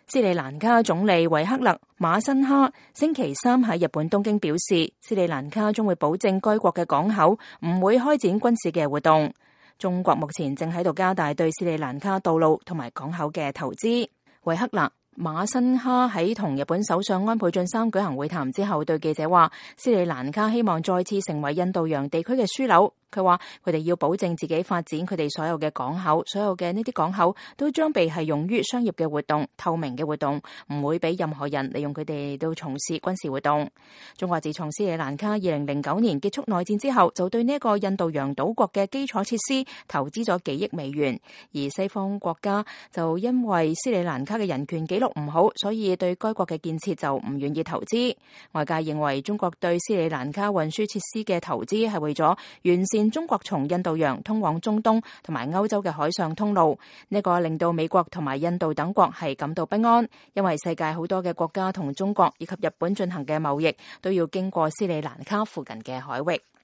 斯里蘭卡總理維克勒馬辛哈星期三喺日本東京表示，斯里蘭卡將會保證該國嘅港口唔會開展軍事嘅活動。中國目前正喺度加大對斯里蘭卡道路同埋港口嘅投資。維克勒馬辛哈喺同日本首相安倍晉三舉行會談之後，對記者話，斯里蘭卡希望再次成為印度洋地區嘅樞紐。佢話佢哋要保證自己發展佢哋所有嘅港口，所有嘅呢啲港口都將被係用於商業嘅活動、透明嘅活動，唔會俾任何人利用佢哋到從事軍事活動。中國自從斯里蘭卡2009年結束內戰之後，就對呢一個印度洋島國嘅基礎設施投資咗幾億美元，而西方國家就因為斯里蘭卡嘅人權記錄唔好，所以對該國嘅建設就唔願意投資。外界認為中國對斯里蘭卡運輸設施嘅投資係為咗完善中國從印度洋通往中東同埋歐洲嘅海上通路，呢個令到美國同埋印度等國係感到不安，因為世界好多嘅國家同中國以及日本進行嘅貿易都要經過斯里蘭卡附近嘅海域。